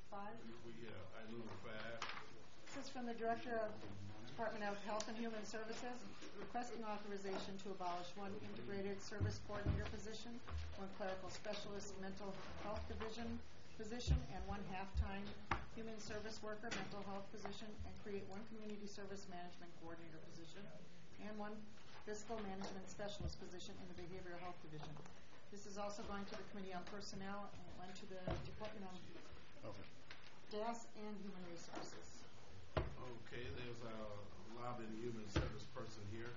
5. Item number 5. This is from the Director of Department of Health and Human Services, requesting authorization to abolish one integrated service coordinator position, one clerical specialist mental health division position, and one half-time human service worker mental health position, and create one community service management coordinator position, and one fiscal management specialist position in the behavioral health division. This is also going to the Committee on Personnel, and it went to the Department of DAS and Human Resources. Okay, there's a lobbying human service person here.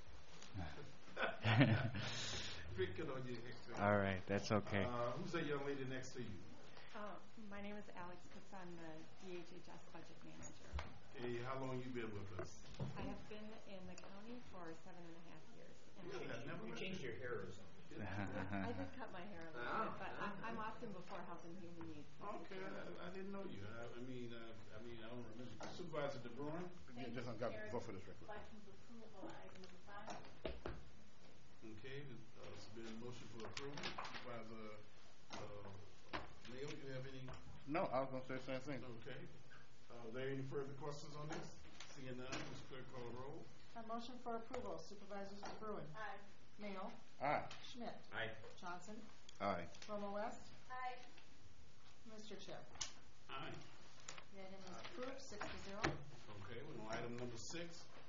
Picking on you. All right, that's okay. Who's that young lady next to you? My name is Alex Cooks. I'm the DHHS budget manager. Hey, how long you been with us? I have been in the county for 7.5 years. And You changed your hair or something. I did cut my hair a little bit, but I'm often before Health and Human Needs. Okay, I didn't know you. I mean, I don't remember. Supervisor DeBruin? Yeah, just go for this record. Questions approval, item number 5. Okay, it's been a motion for approval. Supervisor Neal, do you have any? No, I was going to say the same thing. Okay. Are there any further questions on this? Seeing none, Ms. Clerk, call the roll. A motion for approval. Supervisors DeBruin. Aye. Mayo. Aye. Schmidt. Aye. Johnson. Aye. Romo West. Aye. Mr. Chair. Aye. The item is approved, 6-0. Okay, we're on item number 6.